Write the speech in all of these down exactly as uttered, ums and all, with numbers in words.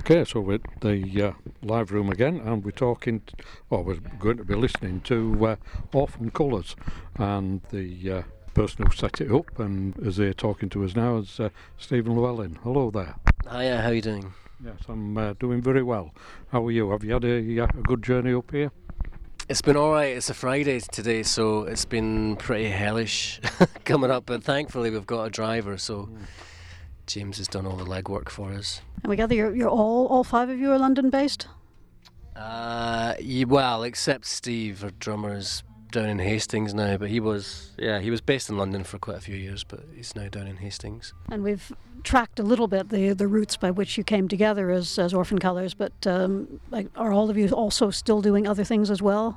Okay, so we're at the uh, live room again, and we're talking, t- well, we're going to be listening to uh, Orphan Colours, and the uh, person who set it up and is here talking to us now is uh, Stephen Llewellyn. Hello there. Hiya, how are you doing? Yes, I'm uh, doing very well. How are you? Have you had a, uh, a good journey up here? It's been alright. It's a Friday today, so it's been pretty hellish coming up, but thankfully we've got a driver, so mm. James has done all the legwork for us. And we gather you're, you're all, all five of you are London based? Uh, yeah, well, except Steve, our drummer, is down in Hastings now, but he was, yeah, he was based in London for quite a few years, but he's now down in Hastings. And we've tracked a little bit the the routes by which you came together as, as Orphan Colours, but um, like, are all of you also still doing other things as well?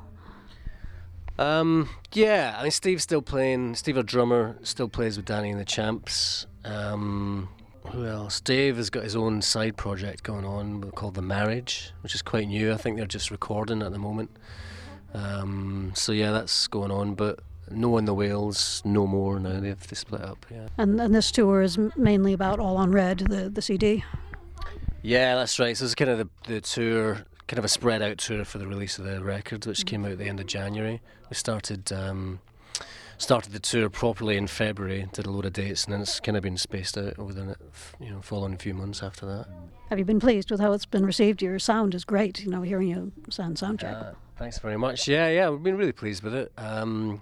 Um, yeah, I mean, Steve's still playing, Steve, our drummer, still plays with Danny and the Champs. Um, who else? Dave has got his own side project going on called The Marriage, which is quite new. I think they're just recording at the moment. Um, so yeah, that's going on, but No in the Wales, no more now. They've they split up. Yeah. And and this tour is mainly about All on Red, the the C D. Yeah, that's right. So it's kind of the the tour, kind of a spread out tour for the release of the record, which mm-hmm. came out at the end of January. We started um, started the tour properly in February, did a load of dates, and then it's kind of been spaced out over the you know following a few months after that. Have you been pleased with how it's been received? Your sound is great. You know, hearing you sound soundcheck. Uh, Thanks very much. Yeah, yeah, we've been really pleased with it. Um,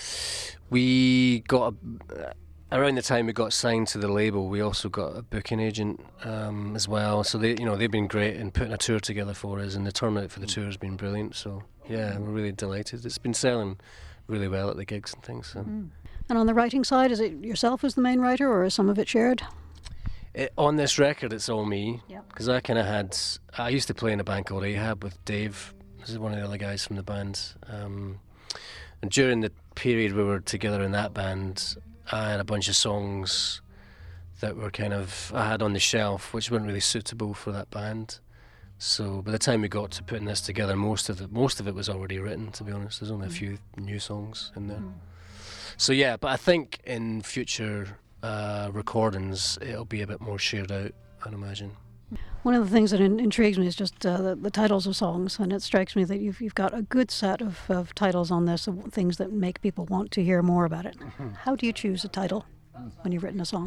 we got a, around the time we got signed to the label, we also got a booking agent um, as well. So they, you know, they've been great in putting a tour together for us, and the turnout for the tour has been brilliant. So yeah, we're really delighted. It's been selling really well at the gigs and things. So. Mm. And on the writing side, is it yourself who's the main writer, or is some of it shared? It, on this record, it's all me, because yep. I kind of had. I used to play in a band called Ahab with Dave. This is one of the other guys from the band. Um, and during the period we were together in that band, I had a bunch of songs that were kind of, I had on the shelf, which weren't really suitable for that band. So by the time we got to putting this together, most of it, most of it was already written, to be honest. There's only a few new songs in there. Mm. So yeah, but I think in future uh, recordings, it'll be a bit more shared out, I'd imagine. One of the things that in, intrigues me is just uh, the, the titles of songs, and it strikes me that you've you've got a good set of, of titles on this, of things that make people want to hear more about it. Mm-hmm. How do you choose a title when you've written a song?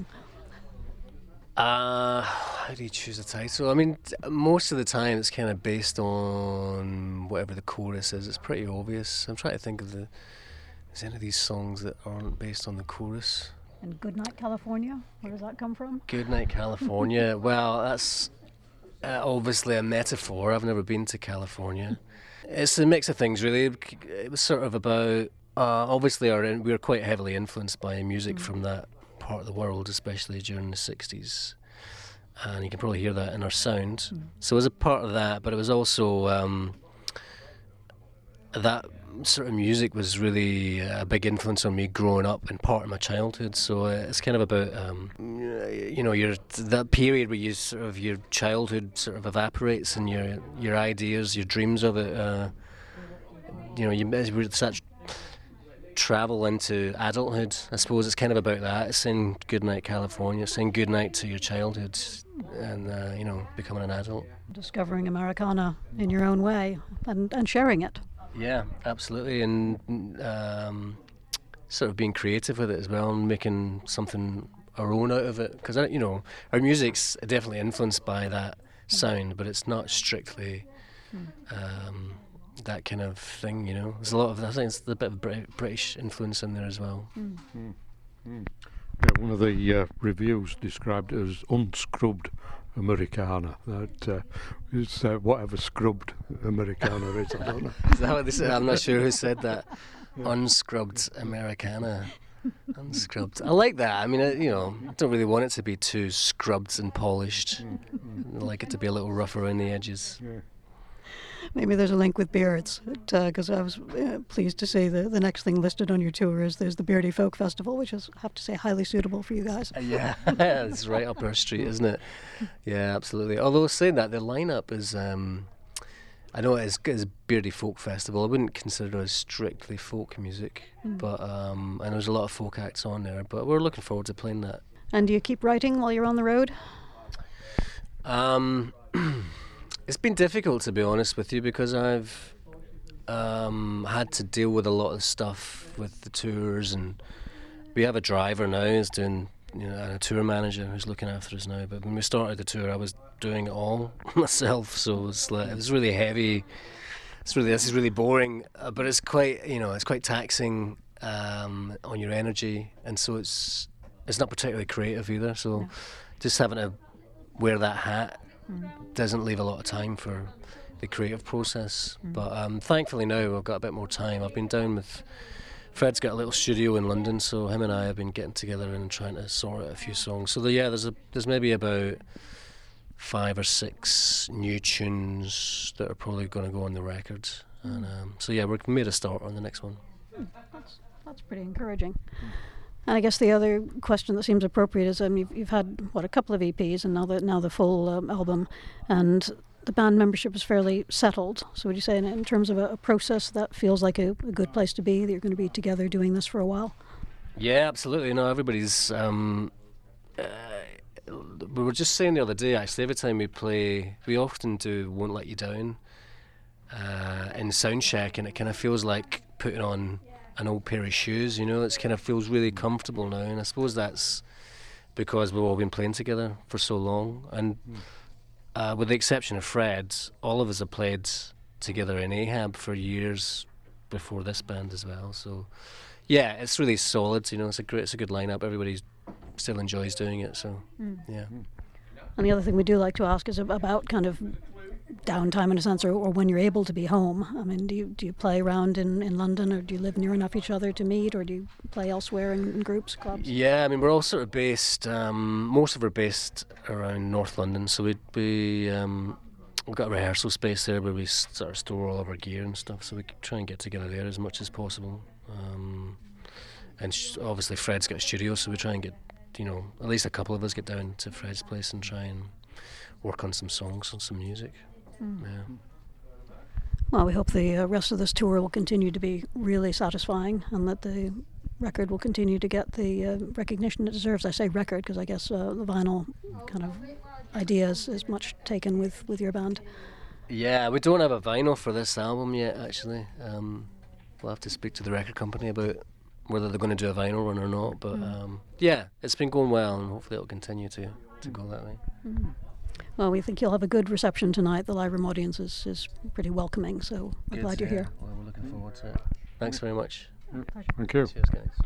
Uh, how do you choose a title? I mean, most of the time it's kind of based on whatever the chorus is. It's pretty obvious. I'm trying to think of the, is any of these songs that aren't based on the chorus? And Goodnight California, where does that come from? Goodnight California. Well, that's uh, obviously a metaphor. I've never been to California. It's a mix of things, really. It was sort of about, uh, obviously our, we were quite heavily influenced by music mm. from that part of the world, especially during the sixties. And you can probably hear that in our sound. Mm. So it was a part of that, but it was also, um, that sort of music was really a big influence on me growing up and part of my childhood. So uh, it's kind of about um, you know your that period where you sort of your childhood sort of evaporates and your your ideas, your dreams of it. Uh, you know, you as such travel into adulthood. I suppose it's kind of about that. It's saying goodnight California, saying goodnight to your childhood, and uh, you know, becoming an adult, discovering Americana in your own way, and and sharing it. Yeah, absolutely, and um, sort of being creative with it as well, and making something our own out of it. Because you know, our music's definitely influenced by that sound, but it's not strictly um, that kind of thing. You know, there's a lot of I think it's a bit of British influence in there as well. Mm. Mm. Mm. Yeah, one of the uh, reviews described it as unscrubbed Americana. That uh, is uh, whatever scrubbed Americana is. I don't know. Is that what they said? I'm not sure who said that. Yeah. Unscrubbed Americana. Unscrubbed. I like that. I mean, I, you know, I don't really want it to be too scrubbed and polished. Mm, mm. I like it to be a little rough around the edges. Yeah. Maybe there's a link with beards, because uh, I was uh, pleased to see the, the next thing listed on your tour is there's the Beardy Folk Festival, which is, I have to say, highly suitable for you guys. Uh, yeah, it's right up our street, isn't it? Yeah, absolutely. Although saying that, the lineup is, um, I know it's, it's Beardy Folk Festival. I wouldn't consider it as strictly folk music, mm. but um, and there's a lot of folk acts on there, but we're looking forward to playing that. And do you keep writing while you're on the road? Um... It's been difficult, to be honest with you, because I've um, had to deal with a lot of stuff with the tours, and we have a driver now who's doing, you know, and a tour manager who's looking after us now. But when we started the tour, I was doing it all myself, so it was like, it was really heavy. It's really this is really boring, uh, but it's quite you know it's quite taxing um, on your energy, and so it's it's not particularly creative either. So yeah. Just having to wear that hat mm. doesn't leave a lot of time for the creative process. Mm. But um, thankfully now I've got a bit more time. I've been down with Fred's got a little studio in London, so him and I have been getting together and trying to sort out a few songs. So the, yeah, there's a there's maybe about five or six new tunes that are probably going to go on the record. And um, so yeah, we've made a start on the next one. That's that's pretty encouraging. And I guess the other question that seems appropriate is um, you've, you've had what a couple of E Ps and now the now the full um, album, and the band membership is fairly settled. So would you say in, in terms of a, a process that feels like a, a good place to be, that you're going to be together doing this for a while? Yeah, absolutely. No, everybody's. Um, uh, we were just saying the other day, actually, every time we play, we often do "Won't Let You Down" uh, in sound check, and it kind of feels like putting on an old pair of shoes. You know, it kind of feels really comfortable now, and I suppose that's because we've all been playing together for so long. And uh, with the exception of Fred, all of us have played together in Ahab for years before this band as well. So, yeah, it's really solid. You know, it's a great, it's a good lineup. Everybody still enjoys doing it. So, mm. yeah. And the other thing we do like to ask is about kind of downtime in a sense, or, or when you're able to be home. I mean, do you do you play around in, in London, or do you live near enough each other to meet, or do you play elsewhere in, in groups, clubs? Yeah, I mean, we're all sort of based, um, most of us are based around North London, so we'd be, um, we've got a rehearsal space there where we sort of store all of our gear and stuff, so we try and get together there as much as possible. Um, and sh- obviously Fred's got a studio, so we try and get, you know, at least a couple of us get down to Fred's place and try and work on some songs and some music. Mm. Yeah. Well, we hope the uh, rest of this tour will continue to be really satisfying, and that the record will continue to get the uh, recognition it deserves. I say record because I guess uh, the vinyl kind of idea is, is much taken with, with your band. Yeah, we don't have a vinyl for this album yet, actually. Um, we'll have to speak to the record company about whether they're going to do a vinyl run or not. But mm. um, yeah, it's been going well, and hopefully it'll continue to, to go that way. Mm. Well, we think you'll have a good reception tonight. The live room audience is, is pretty welcoming, so we're good glad you're hear. here. Well, we're looking forward to it. Thanks very much. Thank you. Cheers, guys.